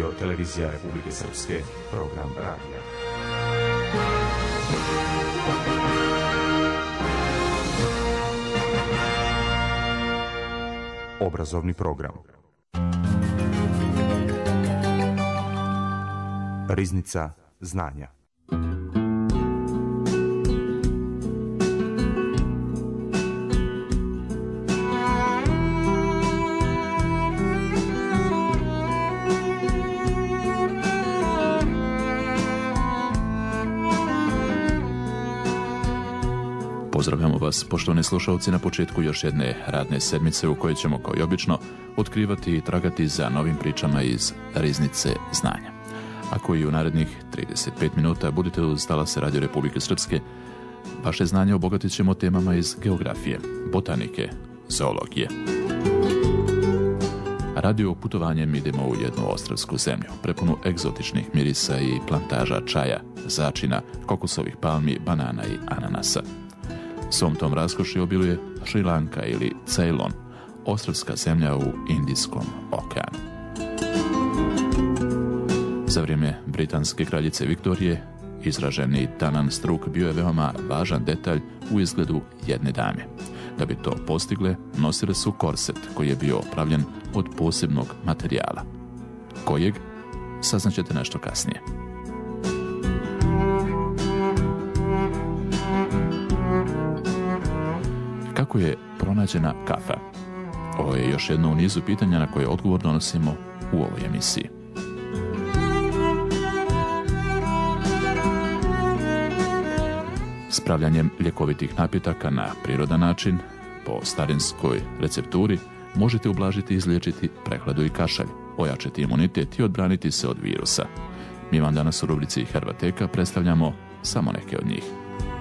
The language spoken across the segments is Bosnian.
Radio Televizija Republike Srpske, program radija. Obrazovni program. Riznica znanja. Pozdravljamo vas, poštovani slušalci, na početku još jedne radne sedmice u kojoj ćemo, kao i obično, otkrivati i tragati za novim pričama iz Riznice znanja. Ako i u narednih 35 minuta budete uz talase Radio Republike Srpske, vaše znanje obogatit ćemo temama iz geografije, botanike, zoologije. Radio putovanjem idemo u jednu ostrvsku zemlju, prepunu egzotičnih mirisa i plantaža čaja, začina, kokosovih palmi, banana i ananasa. Svom tom raskoši obiluje Šri Lanka ili Ceylon, ostrvska zemlja u Indijskom okeanu. Za vrijeme britanske kraljice Viktorije, izraženi tanan struk bio je veoma važan detalj u izgledu jedne dame. Da bi to postigle, nosile su korset koji je bio pravljen od posebnog materijala. Kojeg? Saznaćete nešto kasnije. Kako je pronađena kafa? Ovo je još jedno u nizu pitanja na koje odgovor donosimo u ovoj emisiji. Spravljanjem ljekovitih napitaka na prirodan način, po starinskoj recepturi, možete ublažiti i izliječiti prehladu i kašalj, ojačati imunitet i odbraniti se od virusa. Mi vam danas u rubrici Herbateka predstavljamo samo neke od njih.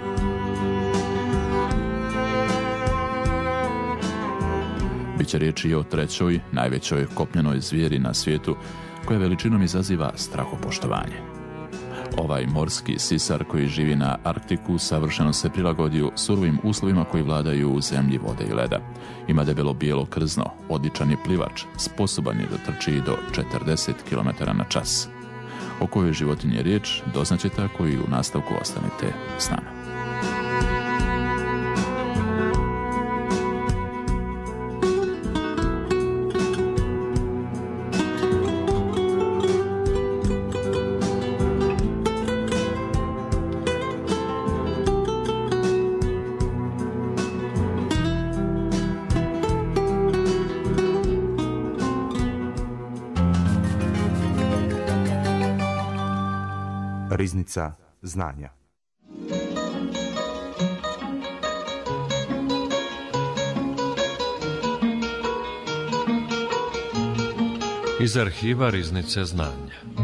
Biće riječi i o trećoj, najvećoj kopnenoj zvijeri na svijetu, koja veličinom izaziva strahopoštovanje. Ovaj morski sisar koji živi na Arktiku savršeno se prilagodio surovim uslovima koji vladaju u zemlji vode i leda. Ima debelo bijelo krzno, odličan je plivač, sposoban je da trči do 40 km/h. O kojoj životinji je riječ doznaćete ako i u nastavku ostanete s nama. Riznica znanja. Iz arhiva Riznice znanja.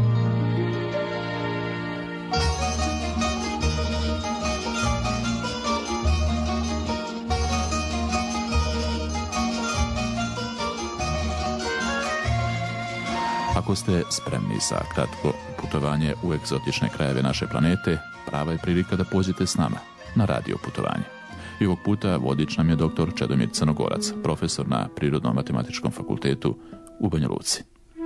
Ako ste spremni za kratko putovanje u egzotične krajeve naše planete, prava je prilika da pođete s nama na radio putovanje. I ovog puta vodič nam je dr. Čedomir Crnogorac, profesor na Prirodno-matematičkom fakultetu u Banja Luci.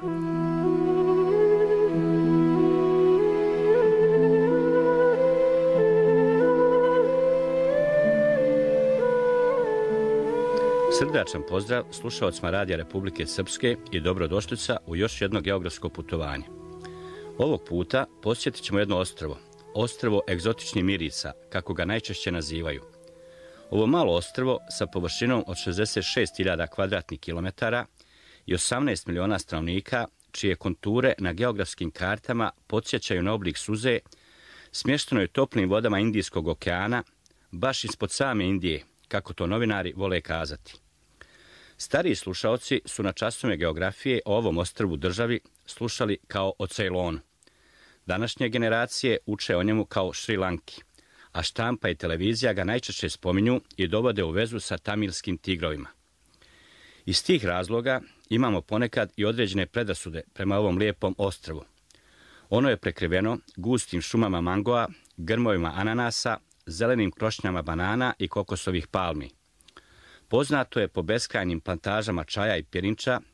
Srdačan pozdrav slušaocima Radija Republike Srpske i dobrodošlica u još jedno geografsko putovanje. Ovog puta posjetit ćemo jedno ostrvo, ostrvo egzotičnih mirisa, kako ga najčešće nazivaju. Ovo malo ostrvo sa površinom od 66.000 kvadratnih kilometara i 18 miliona stanovnika, čije konture na geografskim kartama podsjećaju na oblik suze, smješteno je toplim vodama Indijskog okeana, baš ispod same Indije, kako to novinari vole kazati. Stariji slušaoci su na časovima geografije o ovom ostrvu državi slušali kao o Ceylonu. Današnje generacije uče o njemu kao Šri Lanki, a štampa i televizija ga najčešće spominju i dovode u vezu sa tamilskim tigrovima. Iz tih razloga imamo ponekad i određene predrasude prema ovom lijepom ostrvu. Ono je prekriveno gustim šumama mangoa, grmovima ananasa, zelenim krošnjama banana i kokosovih palmi. Poznato je po beskrajnim plantažama čaja i pjeninča,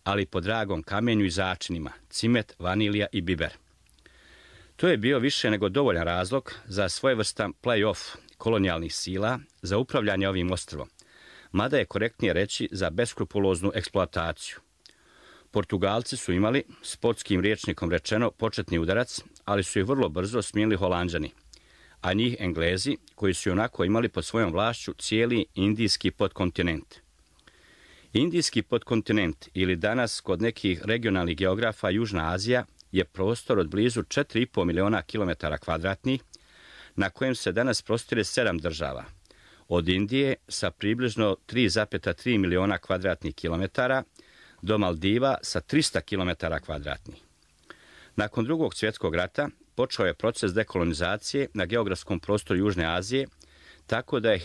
ali po dragom kamenju i začinima, cimet, vanilija i biber. To je bio više nego dovoljan razlog za svojevrstan play-off kolonijalnih sila za upravljanje ovim ostrvom, mada je korektnije reći za beskrupuloznu eksploataciju. Portugalci su imali, sportskim rječnikom rečeno, početni udarac, ali su ih vrlo brzo smijenili Holanđani, a njih Englezi, koji su onako imali pod svojom vlašću cijeli indijski podkontinent. Indijski podkontinent, ili danas kod nekih regionalnih geografa Južna Azija, je prostor od blizu 4,5 miliona kilometara kvadratnih, na kojem se danas prostire 7 država. Od Indije sa približno 3,3 miliona kvadratnih kilometara do Maldiva sa 300 kilometara kvadratnih. Nakon Drugog svjetskog rata počeo je proces dekolonizacije na geografskom prostoru Južne Azije, tako da je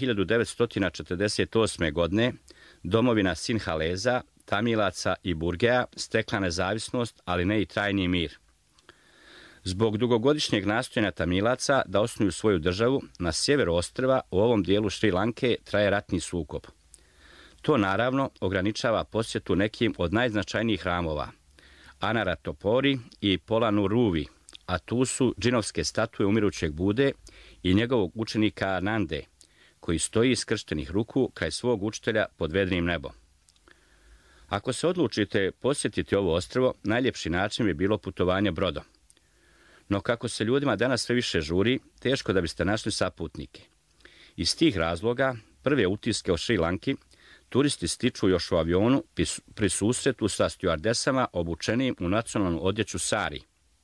1948. godine domovina Sinhaleza, Tamilaca i Burgeja stekla nezavisnost, ali ne i trajni mir. Zbog dugogodišnjeg nastojanja Tamilaca da osnuju svoju državu, na sjeveru ostrva u ovom dijelu Šri Lanke traje ratni sukob. To naravno ograničava posjetu nekim od najznačajnijih hramova, Anaratopori i Polanuruvi, a tu su džinovske statue umirućeg Bude i njegovog učenika Nande, koji stoji iskrštenih ruku kraj svog učitelja pod vedrim nebom. Ako se odlučite posjetiti ovo ostrvo, najljepši način bi bilo putovanje brodom. No kako se ljudima danas sve više žuri, teško da biste našli saputnike. Iz tih razloga, prve utiske o Šri Lanki turisti stiču još u avionu pri susretu sa stjuardesama obučenim u nacionalnu odjeću sari.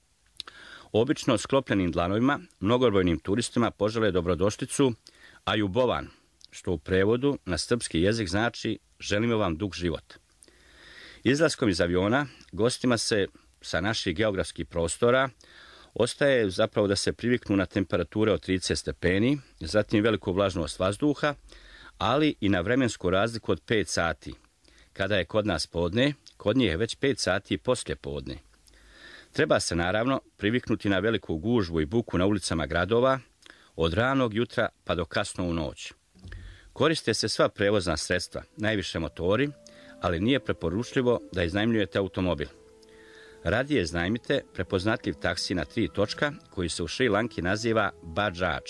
Obično sklopljenim dlanovima mnogobrojnim turistima požele dobrodošlicu Ajubovan, što u prevodu na srpski jezik znači želimo vam dug život. Izlaskom iz aviona gostima se sa naših geografskih prostora ostaje zapravo da se priviknu na temperature od 30 stepeni, zatim veliku vlažnost vazduha, ali i na vremensku razliku od 5 sati. Kada je kod nas podne, kod njih je već 5 sati poslije podne. Treba se naravno priviknuti na veliku gužvu i buku na ulicama gradova, od ranog jutra pa do kasno u noć. Koriste se sva prevozna sredstva, najviše motori, ali nije preporučljivo da iznajmljujete automobil. Radije iznajmite prepoznatljiv taksi na 3 točka koji se u Šri Lanki naziva Bajaj.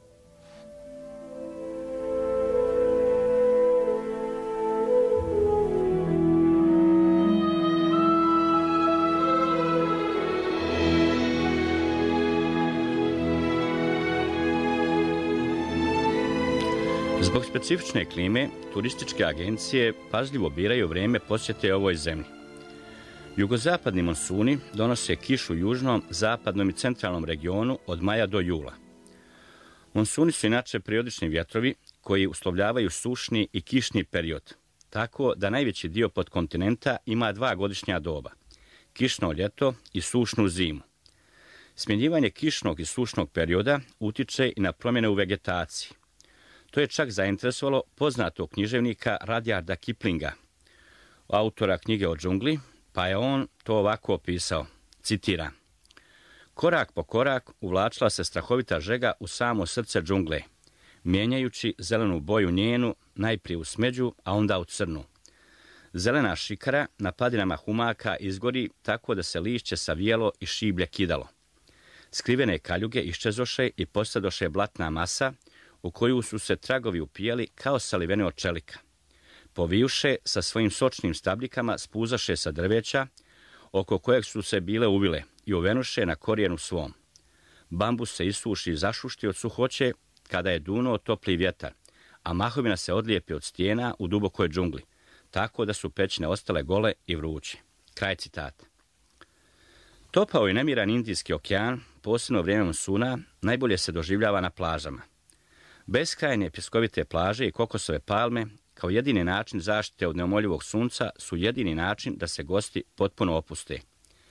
Zbog specifične klime, turističke agencije pažljivo biraju vrijeme posjete ovoj zemlji. Jugozapadni monsuni donose kišu u južnom, zapadnom i centralnom regionu od maja do jula. Monsuni su inače periodični vjetrovi koji uslovljavaju sušni i kišni period, tako da najveći dio podkontinenta ima 2 godišnja doba, kišno ljeto i sušnu zimu. Smjenjivanje kišnog i sušnog perioda utiče i na promjene u vegetaciji. To je čak zainteresovalo poznatog književnika Rudyarda Kiplinga, autora knjige o džungli, pa je on to ovako opisao, citiram: korak po korak uvlačila se strahovita žega u samo srce džungle, mijenjajući zelenu boju njenu najprije u smeđu, a onda u crnu. Zelena šikara na padinama humaka izgori tako da se lišće savijelo i šiblje kidalo. Skrivene kaljuge iščezoše i postadoše blatna masa, u koju su se tragovi upijali kao salivene od čelika. Povijuše sa svojim sočnim stabljikama spuzaše sa drveća, oko kojeg su se bile uvile, i uvenuše na korijenu svom. Bambus se isuši i zašušti od suhoće kada je dunuo topli vjetar, a mahovina se odlijepi od stijena u dubokoj džungli, tako da su pećine ostale gole i vruće. Kraj citata. Topao i nemiran Indijski okean, posebno vrijeme monsuna, najbolje se doživljava na plažama. Beskrajne pjeskovite plaže i kokosove palme, kao jedini način zaštite od neomoljivog sunca, su jedini način da se gosti potpuno opuste.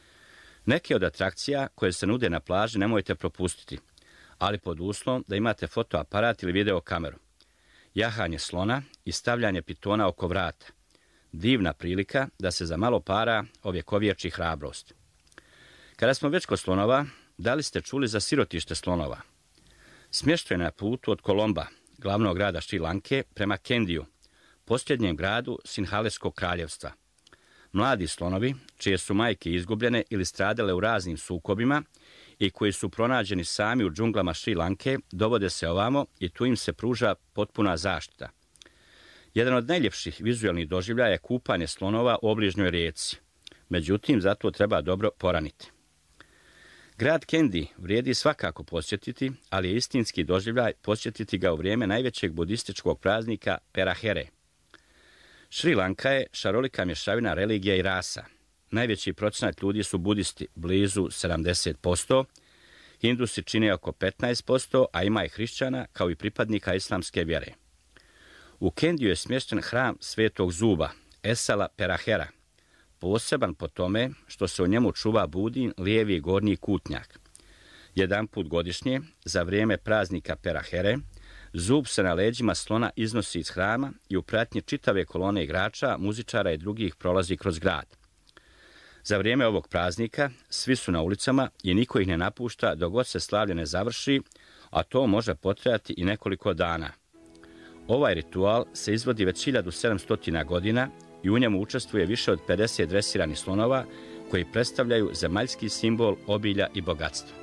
Neke od atrakcija koje se nude na plaži nemojte propustiti, ali pod uslovom da imate fotoaparat ili videokameru. Jahanje slona i stavljanje pitona oko vrata. Divna prilika da se za malo para ovjekovječi hrabrost. Kada smo već kod slonova, da li ste čuli za sirotište slonova? Smješten je na putu od Kolomba, glavnog grada Šri Lanke, prema Kendiju, posljednjem gradu Sinhaleskog kraljevstva. Mladi slonovi, čije su majke izgubljene ili stradale u raznim sukobima i koji su pronađeni sami u džunglama Šri Lanke, dovode se ovamo i tu im se pruža potpuna zaštita. Jedan od najljepših vizualnih doživljaja je kupanje slonova u obližnjoj rijeci. Međutim, zato treba dobro poraniti. Grad Kendi vrijedi svakako posjetiti, ali je istinski doživljaj posjetiti ga u vrijeme najvećeg budističkog praznika Perahere. Šri Lanka je šarolika mješavina religija i rasa. Najveći procenat ljudi su budisti, blizu 70%, Hindusi čine oko 15%, a ima i hrišćana kao i pripadnika islamske vjere. U Kendiju je smješten hram Svetog Zuba, Esala Perahera, poseban po tome što se u njemu čuva budin, lijevi gornji kutnjak. Jedanput godišnje, za vrijeme praznika Perahere, Zub se na leđima slona iznosi iz hrama i u pratnji čitave kolone igrača, muzičara i drugih prolazi kroz grad. Za vrijeme ovog praznika svi su na ulicama i niko ih ne napušta dok god se slavlje ne završi, a to može potrajati i nekoliko dana. Ovaj ritual se izvodi već 1700 godina i u njemu učestvuje više od 50 dresiranih slonova koji predstavljaju zemaljski simbol obilja i bogatstva.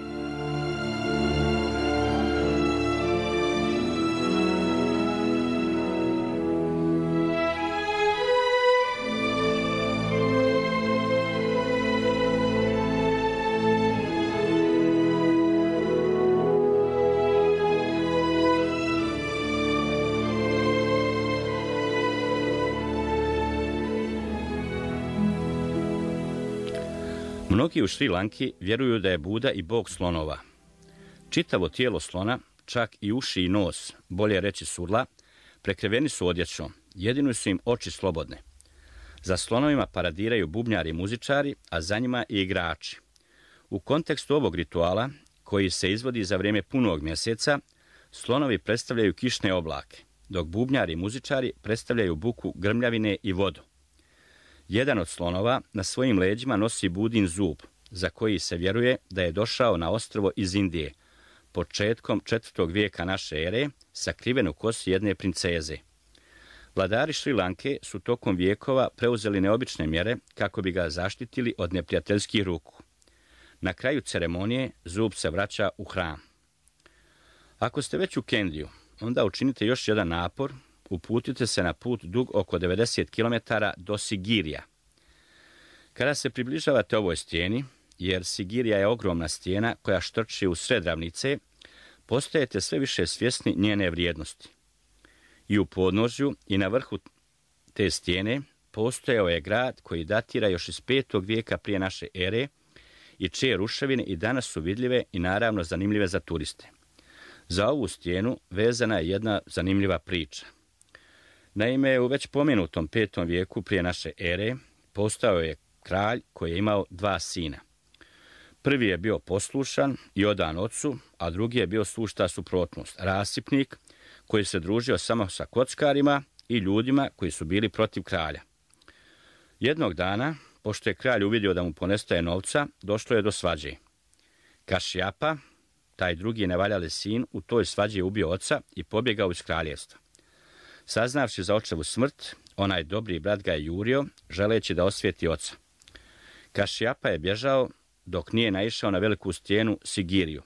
Mnogi u Šri Lanki vjeruju da je Buda i bog slonova. Čitavo tijelo slona, čak i uši i nos, bolje reći surla, prekriveni su odjećom, jedino su im oči slobodne. Za slonovima paradiraju bubnjari i muzičari, a za njima i igrači. U kontekstu ovog rituala, koji se izvodi za vrijeme punog mjeseca, slonovi predstavljaju kišne oblake, dok bubnjari i muzičari predstavljaju buku grmljavine i vodu. Jedan od slonova na svojim leđima nosi budin zub, za koji se vjeruje da je došao na ostrvo iz Indije, početkom 4. vijeka naše ere, sakriven u kosi jedne princeze. Vladari Šri Lanke su tokom vijekova preuzeli neobične mjere kako bi ga zaštitili od neprijateljskih ruku. Na kraju ceremonije zub se vraća u hram. Ako ste već u Kendiju, onda učinite još jedan napor, uputite se na put dug oko 90 km do Sigirija. Kada se približavate ovoj stijeni, jer Sigirija je ogromna stijena koja štrči u sred ravnice, postajete sve više svjesni njene vrijednosti. I u podnožju i na vrhu te stijene postojao je grad koji datira još iz 5. vijeka prije naše ere i čije ruševine i danas su vidljive i naravno zanimljive za turiste. Za ovu stijenu vezana je jedna zanimljiva priča. Naime, u već pomenutom 5. vijeku prije naše ere postao je kralj koji je imao 2 sina. Prvi je bio poslušan i odan ocu, a drugi je bio sušta suprotnost, rasipnik koji se družio samo sa kockarima i ljudima koji su bili protiv kralja. Jednog dana, pošto je kralj uvidio da mu ponestaje novca, došlo je do svađe. Kašjapa, taj drugi nevaljali sin, u toj svađi je ubio oca i pobjegao iz kraljevstva. Saznavši za očevu smrt, onaj dobri brat ga je jurio, želeći da osvijeti oca. Kašjapa je bježao dok nije naišao na veliku stijenu Sigiriju.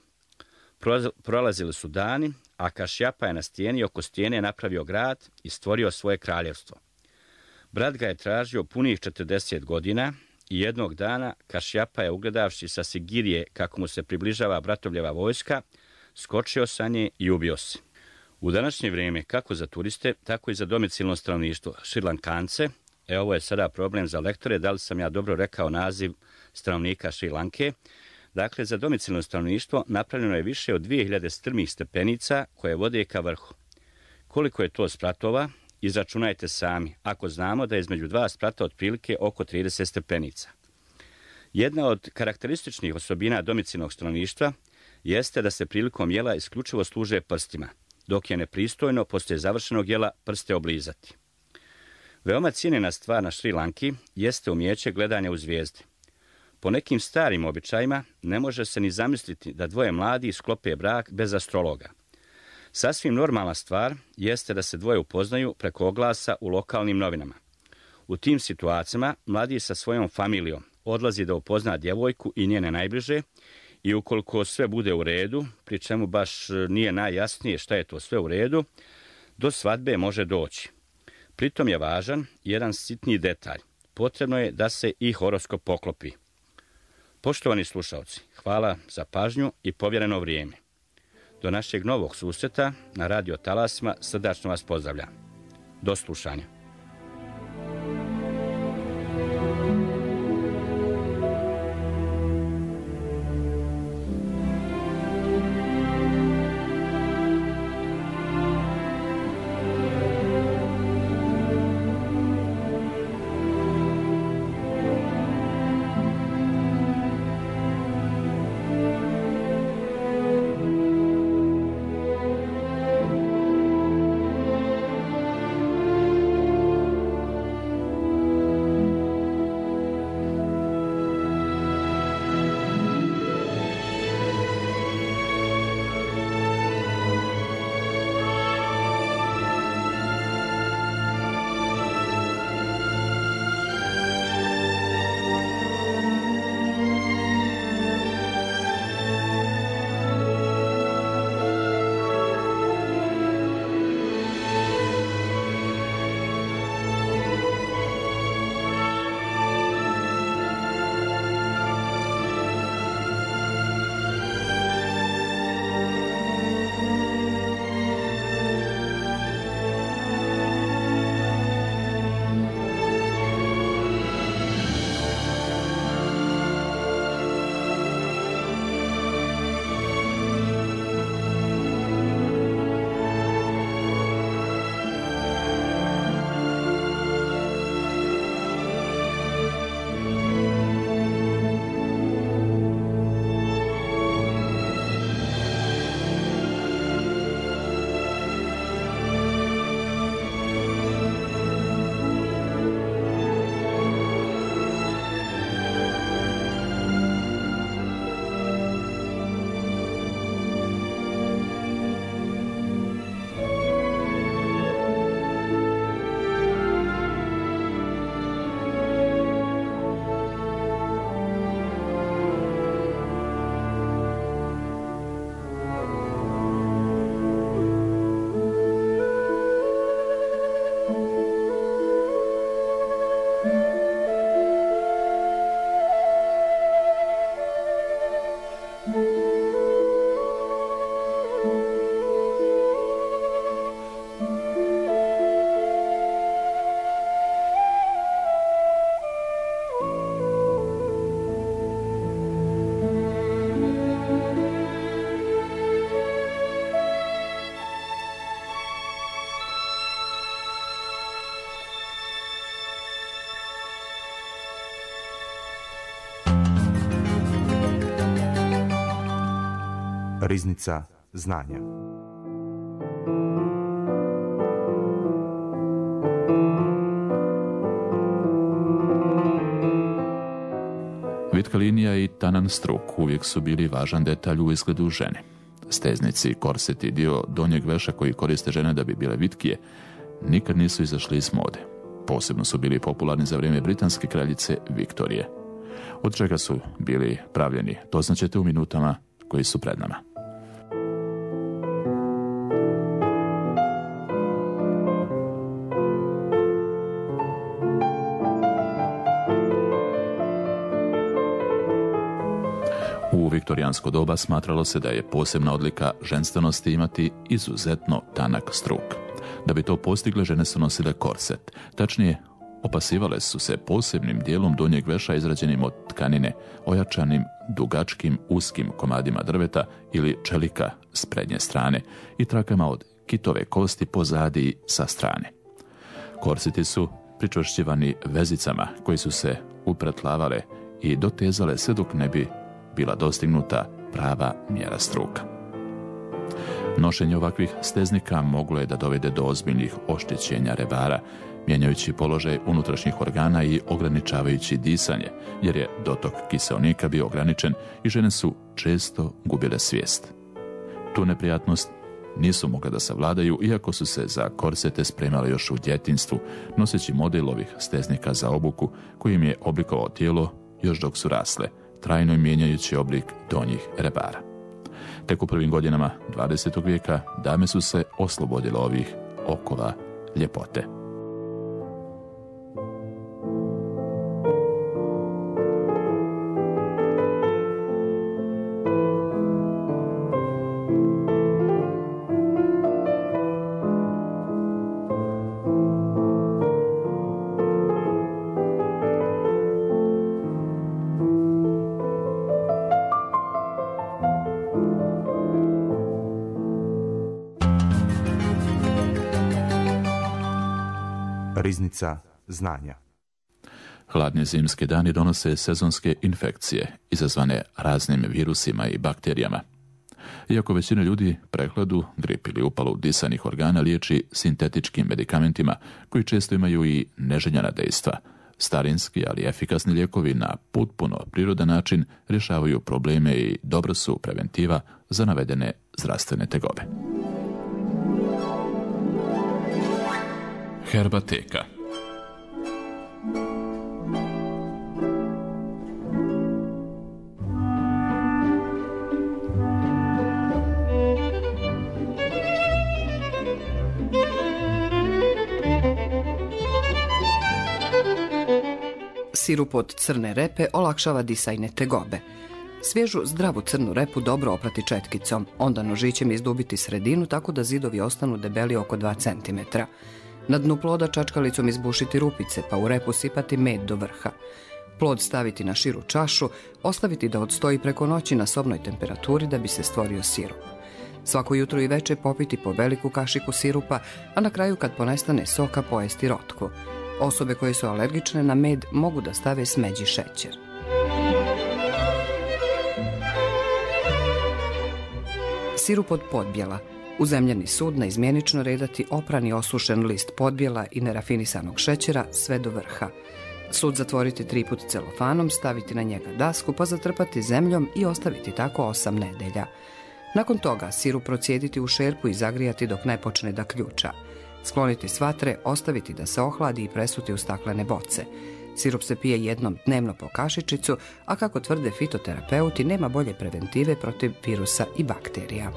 Prolazili su dani, a Kašjapa je na stijeni oko stijene napravio grad i stvorio svoje kraljevstvo. Brat ga je tražio punih 40 godina i jednog dana Kašjapa je, ugledavši sa Sigirije kako mu se približava bratovljeva vojska, skočio sa nje i ubio se. U današnje vrijeme, kako za turiste, tako i za domicilno stanovništvo Šrilankance, ovo je sada problem za lektore, da li sam ja dobro rekao naziv stanovnika Šri Lanke. Dakle, za domicilno stanovništvo napravljeno je više od 2000 strmih stepenica koje vode ka vrhu. Koliko je to spratova, izračunajte sami, ako znamo da je između 2 sprata otprilike oko 30 stepenica. Jedna od karakterističnih osobina domicilnog stanovništva jeste da se prilikom jela isključivo služe prstima, dok je nepristojno poslije završenog jela prste oblizati. Veoma cijenjena stvar na Šri Lanki jeste umijeće gledanja u zvijezde. Po nekim starim običajima ne može se ni zamisliti da dvoje mladi sklope brak bez astrologa. Sasvim normalna stvar jeste da se dvoje upoznaju preko oglasa u lokalnim novinama. U tim situacijama mladić sa svojom familijom odlazi da upozna djevojku i njene najbliže i ukoliko sve bude u redu, pri čemu baš nije najjasnije šta je to sve u redu, do svadbe može doći. Pritom je važan jedan sitniji detalj. Potrebno je da se i horoskop poklopi. Poštovani slušalci, hvala za pažnju i povjereno vrijeme. Do našeg novog susreta na radio talasima srdačno vas pozdravljam. Do slušanja. Riznica znanja. Vitka linija i tanan struk uvijek su bili važan detalj u izgledu žene. Steznici, korseti i dio donjeg veša koji koriste žene da bi bile vitkije nikad nisu izašli iz mode. Posebno su bili popularni za vrijeme britanske kraljice Viktorije. Od čega su bili pravljeni, to znaćete u minutama koji su pred nama. U viktorijansko doba smatralo se da je posebna odlika ženstvenosti imati izuzetno tanak struk. Da bi to postigle, žene su nosile korset. Tačnije, opasivale su se posebnim dijelom donjeg veša izrađenim od tkanine, ojačanim dugačkim uskim komadima drveta ili čelika s prednje strane i trakama od kitove kosti pozadi sa strane. Korseti su pričvršćivani vezicama koji su se upretlavale i dotezale sve dok ne bi bila dostignuta prava mjera struka. Nošenje ovakvih steznika moglo je da dovede do ozbiljnih oštećenja rebara, mijenjajući položaj unutrašnjih organa i ograničavajući disanje, jer je dotok kiseonika bio ograničen i žene su često gubile svijest. Tu neprijatnost nisu mogle da savladaju, iako su se za korsete spremale još u djetinjstvu, noseći model ovih steznika za obuku koji im je oblikovao tijelo još dok su rasle, trajno mijenjajući oblik donjih rebara. Tek u prvim godinama 20. vijeka dame su se oslobodile ovih okova ljepote. Riznica znanja. Hladni zimski dani donose sezonske infekcije, izazvane raznim virusima i bakterijama. Iako većina ljudi prehladu, grip ili upalu disanih organa liječi sintetičkim medikamentima, koji često imaju i neželjena dejstva, starinski, ali efikasni lijekovi na potpuno prirodan način rješavaju probleme i dobro su preventiva za navedene zdravstvene tegobe. Herbateka. Sirup od crne repe olakšava disajne tegobe. Svježu, zdravu crnu repu dobro oprati četkicom, onda nožićem izdubiti sredinu tako da zidovi ostanu debeli oko 2 cm. Na dnu ploda čačkalicom izbušiti rupice, pa u repu sipati med do vrha. Plod staviti na širu čašu, ostaviti da odstoji preko noći na sobnoj temperaturi da bi se stvorio sirup. Svako jutro i večer popiti po veliku kašiku sirupa, a na kraju kad ponestane soka pojesti rotku. Osobe koje su alergične na med mogu da stave smeđi šećer. Sirup od podbjela. U zemljani sud naizmjenično redati oprani osušen list podbjela i nerafinisanog šećera sve do vrha. Sud zatvoriti 3 put celofanom, staviti na njega dasku, pa zatrpati zemljom i ostaviti tako 8 nedelja. Nakon toga sirup procijediti u šerpu i zagrijati dok ne počne da ključa. Skloniti s vatre, ostaviti da se ohladi i presuti u staklene boce. Sirup se pije jednom dnevno po kašičicu, a kako tvrde fitoterapeuti, nema bolje preventive protiv virusa i bakterija.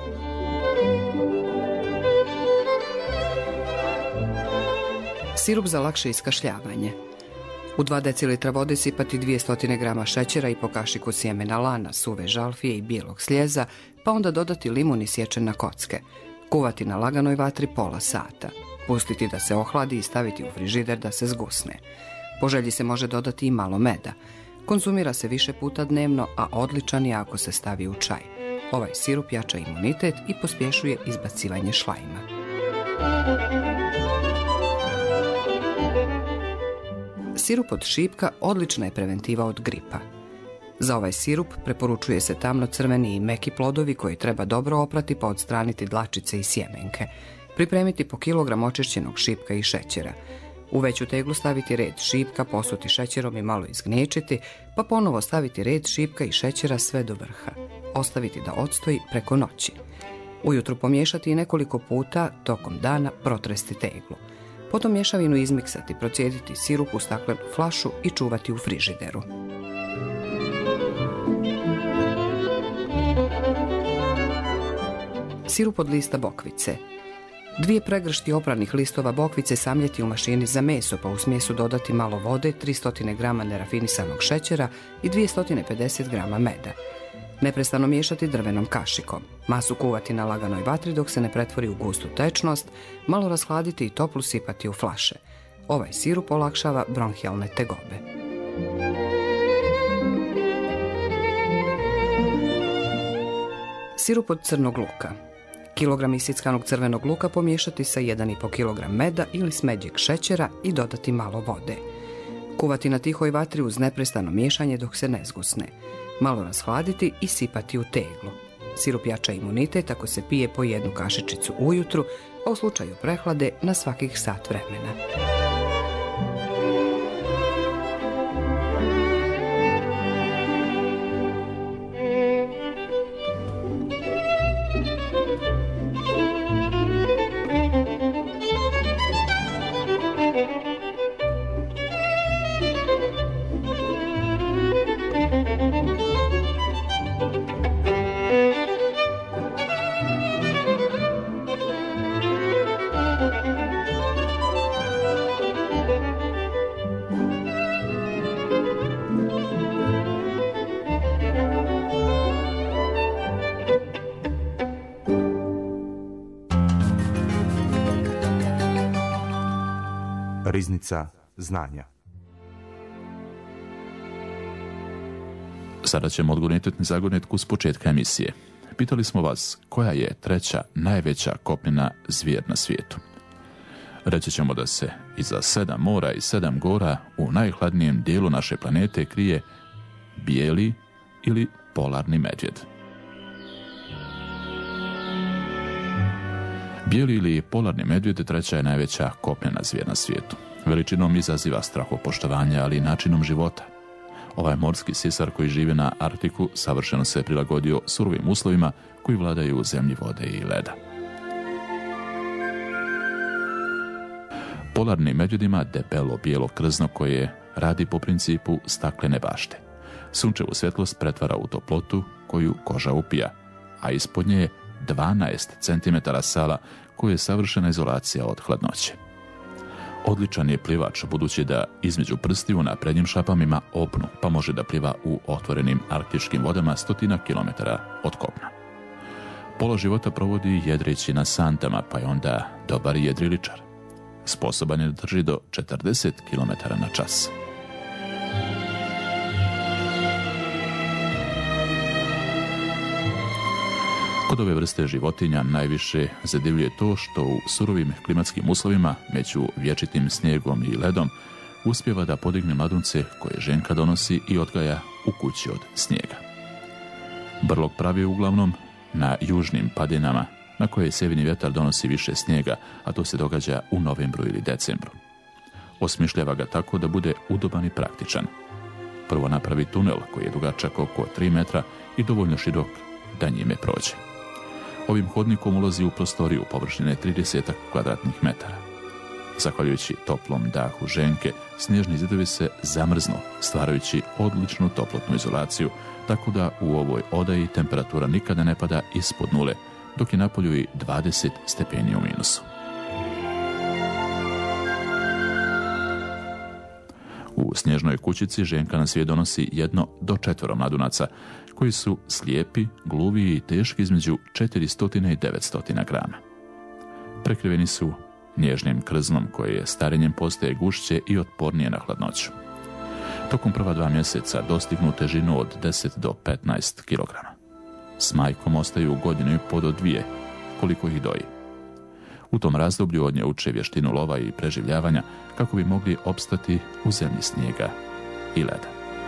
Sirup za lakše iskašljavanje. U 2 decilitra vode sipati 200 grama šećera i po kašiku sjemena lana, suve žalfije i bijelog slijeza, pa onda dodati limun isječen na kocke. Kuvati na laganoj vatri pola sata. Pustiti da se ohladi i staviti u frižider da se zgusne. Po želji se može dodati i malo meda. Konzumira se više puta dnevno, a odličan je ako se stavi u čaj. Ovaj sirup jača imunitet i pospješuje izbacivanje šlajma. Sirup od šipka odlična je preventiva od gripa. Za ovaj sirup preporučuje se tamno-crveni i meki plodovi koji treba dobro oprati pa odstraniti dlačice i sjemenke. Pripremiti po kilogram očišćenog šipka i šećera. U veću teglu staviti red šipka, posuti šećerom i malo izgnječiti, pa ponovo staviti red šipka i šećera sve do vrha. Ostaviti da odstoji preko noći. Ujutro pomiješati i nekoliko puta, tokom dana protresti teglu. Potom mješavinu izmiksati, procijediti sirup u staklenu flašu i čuvati u frižideru. Sirup od lista bokvice. 2 pregršti opranih listova bokvice samljeti u mašini za meso, pa u smjesu dodati malo vode, 300 grama nerafinisanog šećera i 250 grama meda. Neprestano miješati drvenom kašikom. Masu kuvati na laganoj vatri dok se ne pretvori u gustu tečnost, malo rashladiti i toplu sipati u flaše. Ovaj sirup olakšava bronhijalne tegobe. Sirup od crnog luka. Kilogram isickanog crvenog luka pomiješati sa 1,5 kg meda ili smeđeg šećera i dodati malo vode. Kuvati na tihoj vatri uz neprestano miješanje dok se ne zgusne. Malo rashladiti i sipati u teglu. Sirup jača imunitet ako se pije po 1 kašičicu ujutru, a u slučaju prehlade na svakih sat vremena. Riznica znanja. Sada ćemo odgonetiti zagonetku s početka emisije. Pitali smo vas koja je treća najveća kopnena zvijer na svijetu. Reći ćemo da se iza 7 mora i 7 gora u najhladnijem dijelu naše planete krije bijeli ili polarni medvjed. Bijeli ili polarni medvjed treća je najveća kopnena zvijer na svijetu. Veličinom izaziva strahopoštovanje, ali i načinom života. Ovaj morski sisar koji živi na Arktiku savršeno se prilagodio surovim uslovima koji vladaju u zemlji, vode i leda. Polarni medvjed ima debelo bijelo krzno koje radi po principu staklene bašte. Sunčevu svjetlost pretvara u toplotu koju koža upija, a ispod nje je 12 cm sala koje je savršena izolacija od hladnoće. Odličan je plivač budući da između prstiju na prednjim šapama ima opnu, pa može da pliva u otvorenim arktičkim vodama 100 kilometara od kopna. Pola života provodi jedreći na santama, pa je onda dobar jedriličar. Sposoban je da drži do 40 km na čas. Kod ove vrste životinja najviše zadivljuje to što u surovim klimatskim uslovima, među vječitim snijegom i ledom, uspijeva da podigne mladunce koje ženka donosi i odgaja u kući od snijega. Brlog pravi uglavnom na južnim padinama, na koje sjeverni vjetar donosi više snijega, a to se događa u novembru ili decembru. Osmišljava ga tako da bude udoban i praktičan. Prvo napravi tunel koji je dugačak oko 3 metra i dovoljno širok da njime prođe. Ovim hodnikom ulazi u prostoriju površine 30 kvadratnih metara. Zahvaljujući toplom dahu ženke, snježni zidovi se zamrznu, stvarajući odličnu toplotnu izolaciju, tako da u ovoj odaji temperatura nikada ne pada ispod nule, dok je napolju i 20 stepeni u minusu. U snježnoj kućici ženka na svijet donosi 1 do 4 mladunaca, koji su slijepi, gluvi i teški između 400 i 900 grama. Prekriveni su nježnim krznom koje starenjem postaje gušće i otpornije na hladnoću. Tokom prva 2 mjeseca dostignu težinu od 10 do 15 kg. S majkom ostaju 1,5 do 2, koliko ih doji. U tom razdoblju od nje uče vještinu lova i preživljavanja kako bi mogli opstati u zemlji snijega i leda.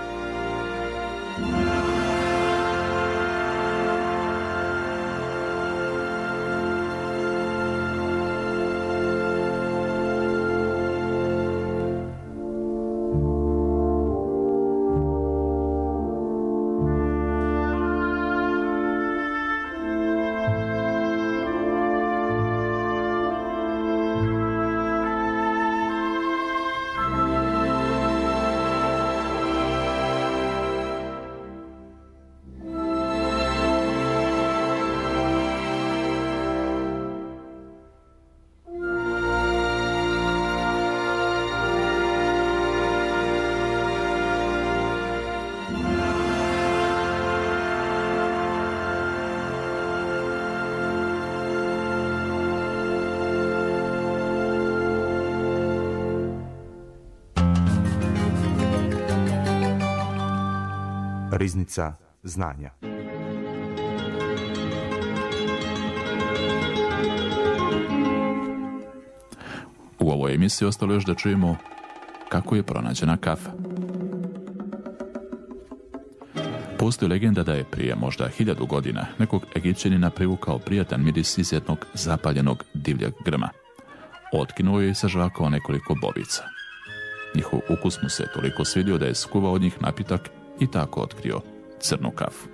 Riznica znanja. U ovoj emisiji ostalo još da čujemo kako je pronađena kafa. Postoji legenda da je prije možda 1000 godina nekog Egipćanina privukao prijatan miris iz jednog zapaljenog divljeg grma. Otkinuo je i sažvakao nekoliko bobica. Njihov ukus mu se toliko svidio da je skuvao od njih napitak i tako otkrio crnu kafu.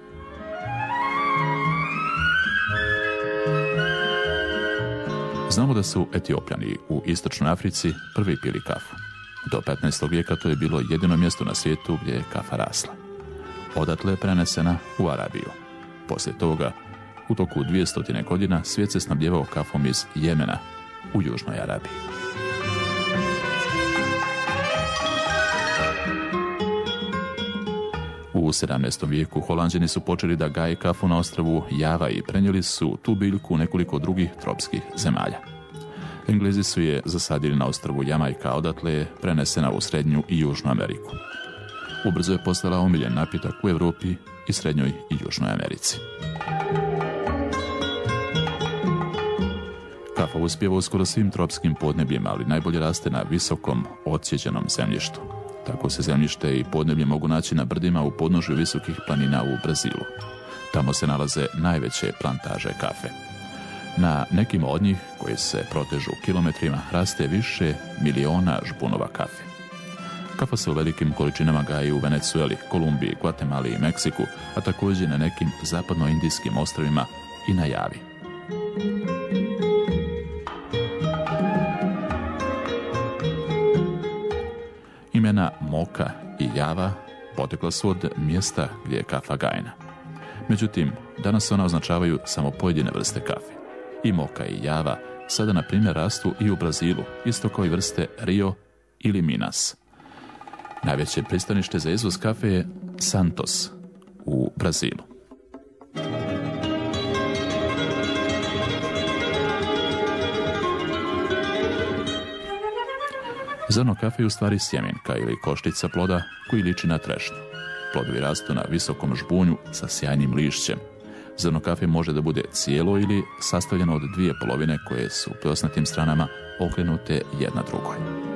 Znamo da su Etiopljani u istočnoj Africi prvi pili kafu. Do 15. vijeka to je bilo jedino mjesto na svijetu gdje je kafa rasla. Odatle je prenesena u Arabiju. Poslije toga, u toku 200 godina, svijet se snabdjevao kafom iz Jemena u južnoj Arabiji. U 17. vijeku Holanđani su počeli da gaje kafu na ostrvu Java i prenijeli su tu biljku u nekoliko drugih tropskih zemalja. Englezi su je zasadili na ostrvu Jamajka, odatle je prenesena u Srednju i Južnu Ameriku. Ubrzo je postala omiljen napitak u Europi i Srednjoj i Južnoj Americi. Kafa uspijeva u skoro svim tropskim podnebljima, ali najbolje raste na visokom, odsjeđenom zemljištu. Tako se zemljište i podneblje mogu naći na brdima u podnožju visokih planina u Brazilu. Tamo se nalaze najveće plantaže kafe. Na nekim od njih, koji se protežu kilometrima, raste više miliona žbunova kafe. Kafa se u velikim količinama gaji u Venezueli, Kolumbiji, Gvatemali i Meksiku, a također na nekim zapadnoindijskim ostrvima i na Javi. Imena Moka i Java potekla su od mjesta gdje je kafa gajena. Međutim, danas ona označavaju samo pojedine vrste kafe. I Moka i Java sada, na primjer, rastu i u Brazilu, isto kao i vrste Rio ili Minas. Najveće pristanište za izvoz kafe je Santos u Brazilu. Zrno kafe je u stvari sjemenka ili koštica ploda koji liči na trešnju. Plodovi rastu na visokom žbunju sa sjajnim lišćem. Zrno kafe može da bude cijelo ili sastavljeno od dvije polovine koje su pljosnatim stranama okrenute jedna drugoj.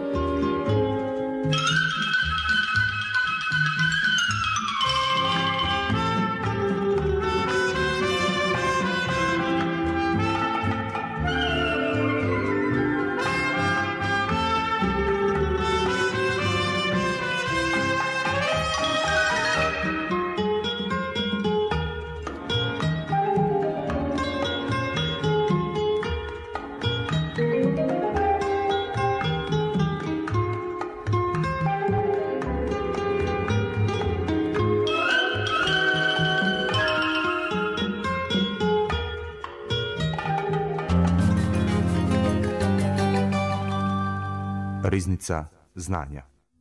Riznica znanja.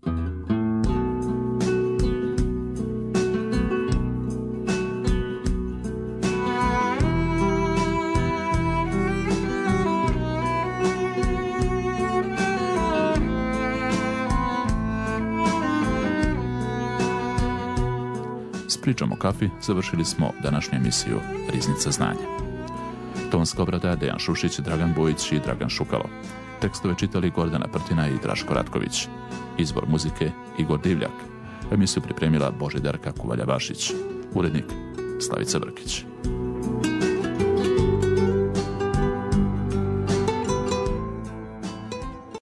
S pričom o kafi završili smo današnju emisiju Riznica znanja. Tonska obrada Dejan Šušić, Dragan Bojić i Dragan Šukalo. Tekstove čitali Gordana Prtina i Draško Ratković. Izbor muzike Igor Divljak. Emisiju pripremila Božidarka Kuvalja-Vašić. Urednik Slavica Brkić.